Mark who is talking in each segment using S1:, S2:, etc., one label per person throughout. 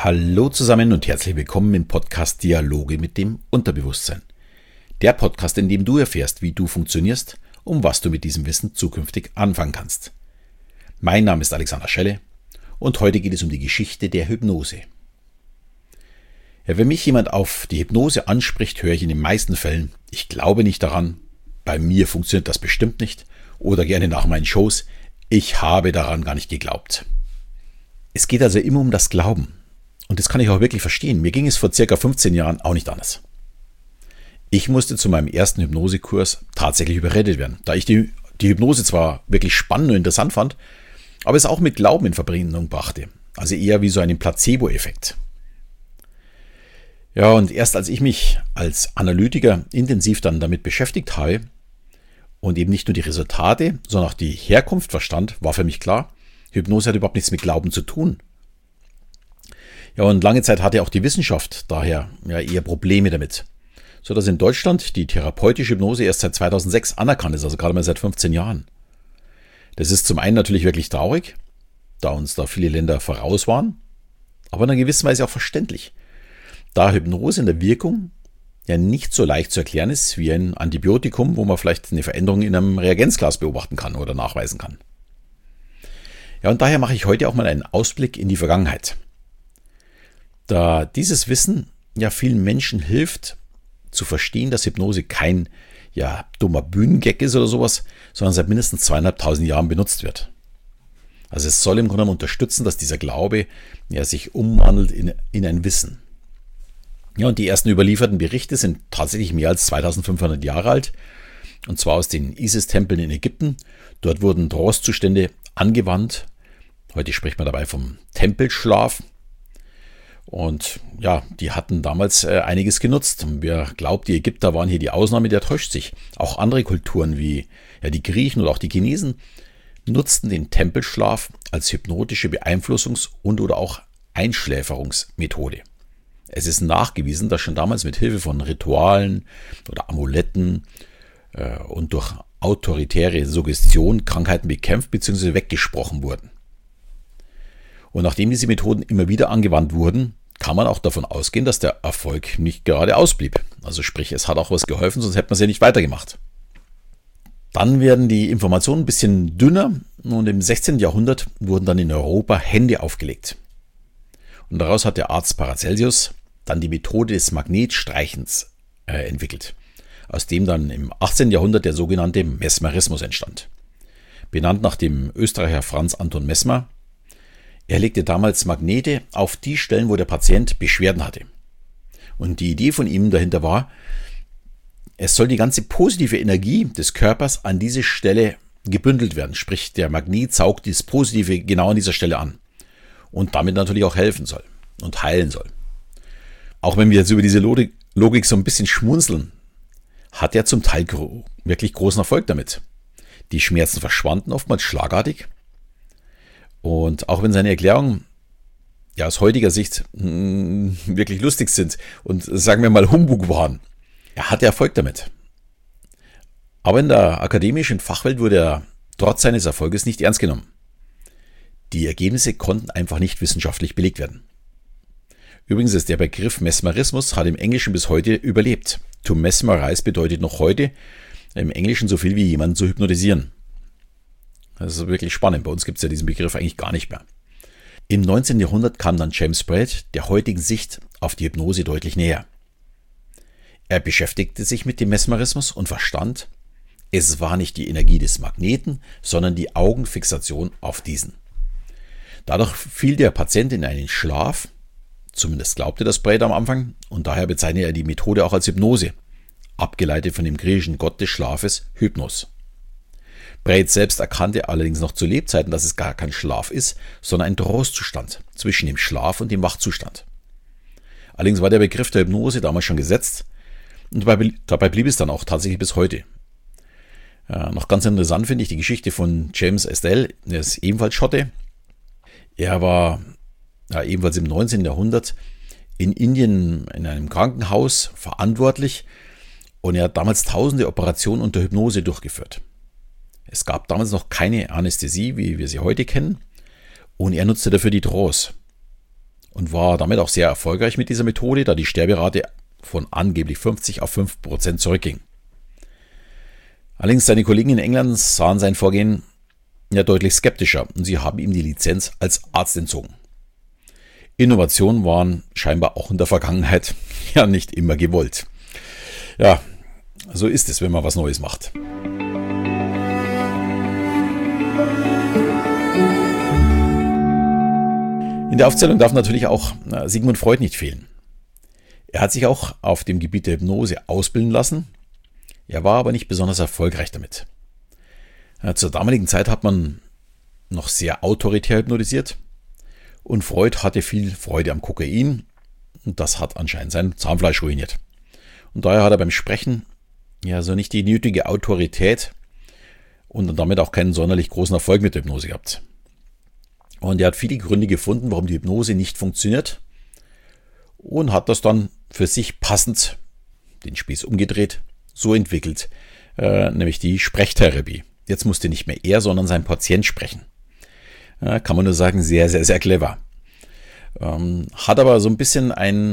S1: Hallo zusammen und herzlich willkommen im Podcast Dialoge mit dem Unterbewusstsein. Der Podcast, in dem du erfährst, wie du funktionierst und was du mit diesem Wissen zukünftig anfangen kannst. Mein Name ist Alexander Schelle und heute geht es um die Geschichte der Hypnose. Ja, wenn mich jemand auf die Hypnose anspricht, höre ich in den meisten Fällen: Ich glaube nicht daran, bei mir funktioniert das bestimmt nicht, oder gerne nach meinen Shows: Ich habe daran gar nicht geglaubt. Es geht also immer um das Glauben. Und das kann ich auch wirklich verstehen. Mir ging es vor circa 15 Jahren auch nicht anders. Ich musste zu meinem ersten Hypnosekurs tatsächlich überredet werden, da ich die Hypnose zwar wirklich spannend und interessant fand, aber es auch mit Glauben in Verbindung brachte. Also eher wie so einen Placebo-Effekt. Ja, und erst als ich mich als Analytiker intensiv dann damit beschäftigt habe und eben nicht nur die Resultate, sondern auch die Herkunft verstand, war für mich klar: Hypnose hat überhaupt nichts mit Glauben zu tun. Ja, und lange Zeit hatte auch die Wissenschaft daher eher Probleme damit, sodass in Deutschland die therapeutische Hypnose erst seit 2006 anerkannt ist, also gerade mal seit 15 Jahren. Das ist zum einen natürlich wirklich traurig, da uns da viele Länder voraus waren, aber in einer gewissen Weise auch verständlich, da Hypnose in der Wirkung ja nicht so leicht zu erklären ist wie ein Antibiotikum, wo man vielleicht eine Veränderung in einem Reagenzglas beobachten kann oder nachweisen kann. Ja, und daher mache ich heute auch mal einen Ausblick in die Vergangenheit. Da dieses Wissen ja vielen Menschen hilft, zu verstehen, dass Hypnose kein dummer Bühnengag ist oder sowas, sondern seit mindestens 2500 Jahren benutzt wird. Also es soll im Grunde unterstützen, dass dieser Glaube sich umwandelt in ein Wissen. Ja, und die ersten überlieferten Berichte sind tatsächlich mehr als 2500 Jahre alt, und zwar aus den Isis-Tempeln in Ägypten. Dort wurden Trance-Zustände angewandt. Heute spricht man dabei vom Tempelschlaf. Und ja, die hatten damals einiges genutzt. Wer glaubt, die Ägypter waren hier die Ausnahme, der täuscht sich. Auch andere Kulturen wie die Griechen oder auch die Chinesen nutzten den Tempelschlaf als hypnotische Beeinflussungs- und oder auch Einschläferungsmethode. Es ist nachgewiesen, dass schon damals mit Hilfe von Ritualen oder Amuletten und durch autoritäre Suggestion Krankheiten bekämpft bzw. weggesprochen wurden. Und nachdem diese Methoden immer wieder angewandt wurden, kann man auch davon ausgehen, dass der Erfolg nicht gerade ausblieb. Also sprich, es hat auch was geholfen, sonst hätte man es ja nicht weitergemacht. Dann werden die Informationen ein bisschen dünner und im 16. Jahrhundert wurden dann in Europa Hände aufgelegt. Und daraus hat der Arzt Paracelsus dann die Methode des Magnetstreichens entwickelt, aus dem dann im 18. Jahrhundert der sogenannte Mesmerismus entstand. Benannt nach dem Österreicher Franz Anton Mesmer. Er legte damals Magnete auf die Stellen, wo der Patient Beschwerden hatte. Und die Idee von ihm dahinter war, es soll die ganze positive Energie des Körpers an diese Stelle gebündelt werden. Sprich, der Magnet saugt dieses Positive genau an dieser Stelle an. Und damit natürlich auch helfen soll und heilen soll. Auch wenn wir jetzt über diese Logik so ein bisschen schmunzeln, hat er zum Teil wirklich großen Erfolg damit. Die Schmerzen verschwanden oftmals schlagartig. Und auch wenn seine Erklärungen aus heutiger Sicht wirklich lustig sind und sagen wir mal Humbug waren, er hatte Erfolg damit. Aber in der akademischen Fachwelt wurde er trotz seines Erfolges nicht ernst genommen. Die Ergebnisse konnten einfach nicht wissenschaftlich belegt werden. Übrigens ist der Begriff Mesmerismus hat im Englischen bis heute überlebt. To mesmerize bedeutet noch heute im Englischen so viel wie jemanden zu hypnotisieren. Das ist wirklich spannend. Bei uns gibt es ja diesen Begriff eigentlich gar nicht mehr. Im 19. Jahrhundert kam dann James Braid der heutigen Sicht auf die Hypnose deutlich näher. Er beschäftigte sich mit dem Mesmerismus und verstand, es war nicht die Energie des Magneten, sondern die Augenfixation auf diesen. Dadurch fiel der Patient in einen Schlaf, zumindest glaubte das Braid am Anfang, und daher bezeichnete er die Methode auch als Hypnose, abgeleitet von dem griechischen Gott des Schlafes Hypnos. Braid selbst erkannte allerdings noch zu Lebzeiten, dass es gar kein Schlaf ist, sondern ein Trance-Zustand zwischen dem Schlaf und dem Wachzustand. Allerdings war der Begriff der Hypnose damals schon gesetzt und dabei blieb es dann auch tatsächlich bis heute. Noch ganz interessant finde ich die Geschichte von James Estelle, der ist ebenfalls Schotte. Er war ebenfalls im 19. Jahrhundert in Indien in einem Krankenhaus verantwortlich und er hat damals tausende Operationen unter Hypnose durchgeführt. Es gab damals noch keine Anästhesie, wie wir sie heute kennen, und er nutzte dafür die Trance. und war damit auch sehr erfolgreich mit dieser Methode, da die Sterberate von angeblich 50 auf 5% zurückging. Allerdings seine Kollegen in England sahen sein Vorgehen ja deutlich skeptischer und sie haben ihm die Lizenz als Arzt entzogen. Innovationen waren scheinbar auch in der Vergangenheit ja nicht immer gewollt. Ja, so ist es, wenn man was Neues macht. In der Aufzählung darf natürlich auch Sigmund Freud nicht fehlen. Er hat sich auch auf dem Gebiet der Hypnose ausbilden lassen. Er war aber nicht besonders erfolgreich damit. Zur damaligen Zeit hat man noch sehr autoritär hypnotisiert und Freud hatte viel Freude am Kokain und das hat anscheinend sein Zahnfleisch ruiniert. Und daher hat er beim Sprechen ja so nicht die nötige Autorität und damit auch keinen sonderlich großen Erfolg mit der Hypnose gehabt. Und er hat viele Gründe gefunden, warum die Hypnose nicht funktioniert und hat das dann für sich passend, den Spieß umgedreht, so entwickelt, nämlich die Sprechtherapie. Jetzt musste nicht mehr er, sondern sein Patient sprechen. Kann man nur sagen, sehr, sehr, sehr clever. Hat aber so ein bisschen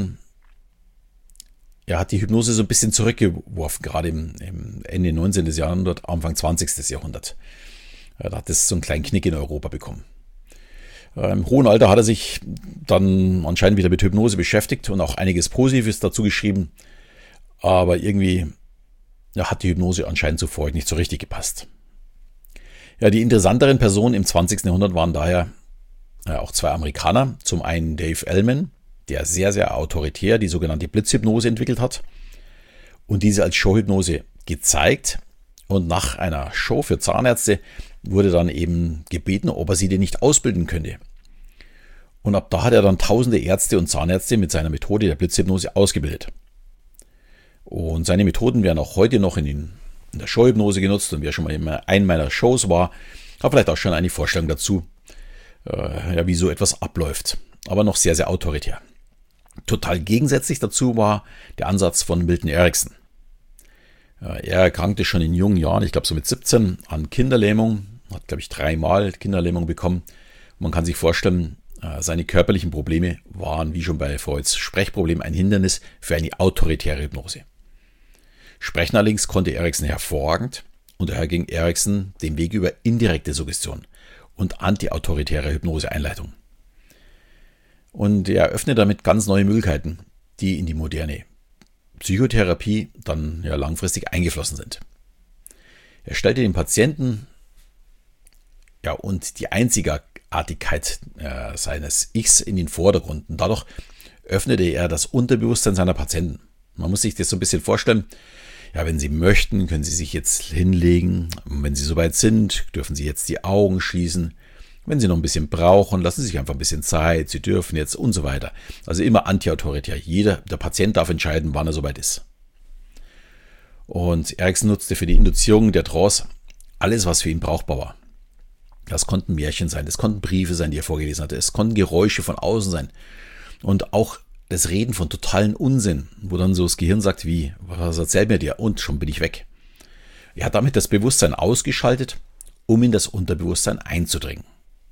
S1: hat die Hypnose so ein bisschen zurückgeworfen, gerade im Ende 19. Jahrhundert, Anfang 20. Jahrhundert. Da hat es so einen kleinen Knick in Europa bekommen. Im hohen Alter hat er sich dann anscheinend wieder mit Hypnose beschäftigt und auch einiges Positives dazu geschrieben. Aber irgendwie hat die Hypnose anscheinend zu Freud nicht so richtig gepasst. Ja, die interessanteren Personen im 20. Jahrhundert waren daher auch zwei Amerikaner. Zum einen Dave Ellman, der sehr, sehr autoritär die sogenannte Blitzhypnose entwickelt hat und diese als Showhypnose gezeigt. Und nach einer Show für Zahnärzte wurde dann eben gebeten, ob er sie denn nicht ausbilden könnte. Und ab da hat er dann tausende Ärzte und Zahnärzte mit seiner Methode der Blitzhypnose ausgebildet. Und seine Methoden werden auch heute noch in der Showhypnose genutzt. Und wer schon mal in einer meiner Shows war, hat vielleicht auch schon eine Vorstellung dazu, wie so etwas abläuft. Aber noch sehr, sehr autoritär. Total gegensätzlich dazu war der Ansatz von Milton Erickson. Er erkrankte schon in jungen Jahren, ich glaube so mit 17, an Kinderlähmung, hat glaube ich 3-mal Kinderlähmung bekommen. Man kann sich vorstellen, seine körperlichen Probleme waren wie schon bei Freuds Sprechproblem ein Hindernis für eine autoritäre Hypnose. Sprechen allerdings konnte Erickson hervorragend und daher ging Erickson den Weg über indirekte Suggestion und antiautoritäre Hypnoseeinleitung. Und er öffnet damit ganz neue Möglichkeiten, die in die moderne Psychotherapie dann ja langfristig eingeflossen sind. Er stellte den Patienten und die Einzigartigkeit seines Ichs in den Vordergrund und dadurch öffnete er das Unterbewusstsein seiner Patienten. Man muss sich das so ein bisschen vorstellen, wenn Sie möchten, können Sie sich jetzt hinlegen, und wenn Sie soweit sind, dürfen Sie jetzt die Augen schließen. Wenn Sie noch ein bisschen brauchen, lassen Sie sich einfach ein bisschen Zeit, Sie dürfen jetzt und so weiter. Also immer antiautoritär. Der Patient darf entscheiden, wann er soweit ist. Und Erickson nutzte für die Induzierung der Trance alles, was für ihn brauchbar war. Das konnten Märchen sein, das konnten Briefe sein, die er vorgelesen hatte, es konnten Geräusche von außen sein. Und auch das Reden von totalen Unsinn, wo dann so das Gehirn sagt, wie, was erzählt mir dir? Und schon bin ich weg. Er hat damit das Bewusstsein ausgeschaltet, um in das Unterbewusstsein einzudringen.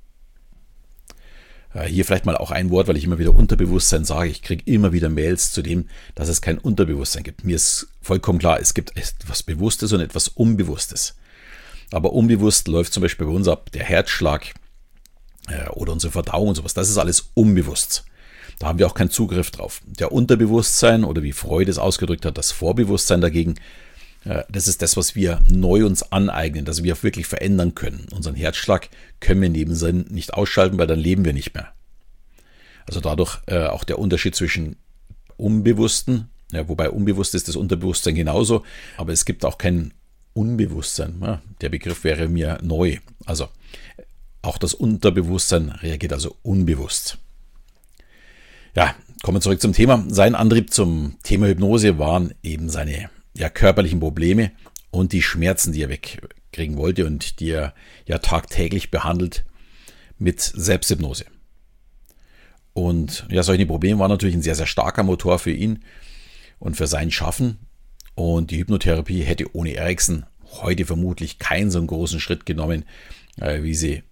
S1: Hier vielleicht mal auch ein Wort, weil ich immer wieder Unterbewusstsein sage. Ich kriege immer wieder Mails zu dem, dass es kein Unterbewusstsein gibt. Mir ist vollkommen klar, es gibt etwas Bewusstes und etwas Unbewusstes. Aber unbewusst läuft zum Beispiel bei uns ab der Herzschlag oder unsere Verdauung und sowas. Das ist alles unbewusst. Da haben wir auch keinen Zugriff drauf. Der Unterbewusstsein oder wie Freud es ausgedrückt hat, das Vorbewusstsein dagegen, das ist das, was wir neu uns aneignen, dass wir auch wirklich verändern können. Unseren Herzschlag können wir in dem Sinn nicht ausschalten, weil dann leben wir nicht mehr. Also dadurch auch der Unterschied zwischen Unbewussten, wobei unbewusst ist das Unterbewusstsein genauso, aber es gibt auch kein Unbewusstsein. Der Begriff wäre mir neu. Also auch das Unterbewusstsein reagiert also unbewusst. Ja, kommen wir zurück zum Thema. Sein Antrieb zum Thema Hypnose waren eben seine körperlichen Probleme und die Schmerzen, die er wegkriegen wollte und die er tagtäglich behandelt mit Selbsthypnose. Und solche Probleme waren natürlich ein sehr, sehr starker Motor für ihn und für sein Schaffen. Und die Hypnotherapie hätte ohne Erickson heute vermutlich keinen so einen großen Schritt genommen, wie sie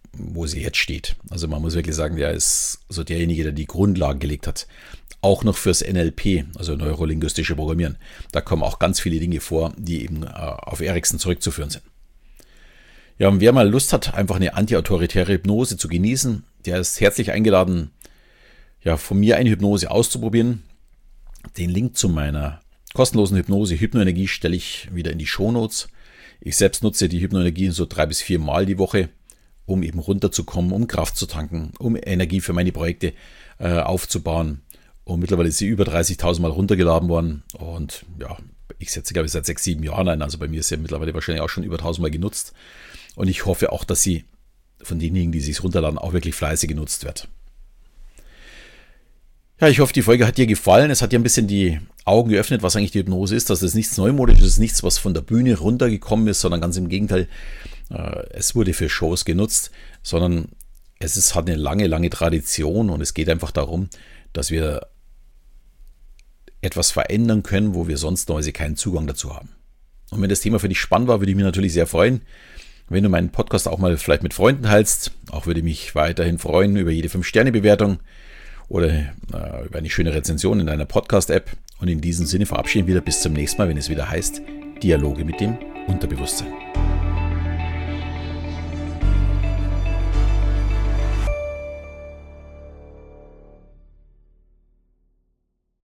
S1: wo sie jetzt steht. Also man muss wirklich sagen, der ist so derjenige, der die Grundlagen gelegt hat. Auch noch fürs NLP, also neurolinguistische Programmieren. Da kommen auch ganz viele Dinge vor, die eben auf Erikson zurückzuführen sind. Ja, und wer mal Lust hat, einfach eine antiautoritäre Hypnose zu genießen, der ist herzlich eingeladen, ja, von mir eine Hypnose auszuprobieren. Den Link zu meiner kostenlosen Hypnose Hypnoenergie stelle ich wieder in die Shownotes. Ich selbst nutze die Hypnoenergie so 3 bis 4 Mal die Woche, um eben runterzukommen, um Kraft zu tanken, um Energie für meine Projekte aufzubauen. Und mittlerweile ist sie über 30.000 Mal runtergeladen worden. Und ja, ich setze, glaube ich, seit 6, 7 Jahren ein. Also bei mir ist sie mittlerweile wahrscheinlich auch schon über 1.000 Mal genutzt. Und ich hoffe auch, dass sie von denjenigen, die sich runterladen, auch wirklich fleißig genutzt wird. Ja, ich hoffe, die Folge hat dir gefallen. Es hat dir ein bisschen die Augen geöffnet, was eigentlich die Hypnose ist. Dass das nichts Neumodisches ist, nichts, was von der Bühne runtergekommen ist, sondern ganz im Gegenteil, es wurde für Shows genutzt, sondern hat eine lange, lange Tradition und es geht einfach darum, dass wir etwas verändern können, wo wir sonst normalerweise keinen Zugang dazu haben. Und wenn das Thema für dich spannend war, würde ich mich natürlich sehr freuen, wenn du meinen Podcast auch mal vielleicht mit Freunden teilst. Auch würde ich mich weiterhin freuen über jede 5-Sterne-Bewertung oder über eine schöne Rezension in deiner Podcast-App. Und in diesem Sinne verabschieden wir wieder bis zum nächsten Mal, wenn es wieder heißt Dialoge mit dem Unterbewusstsein.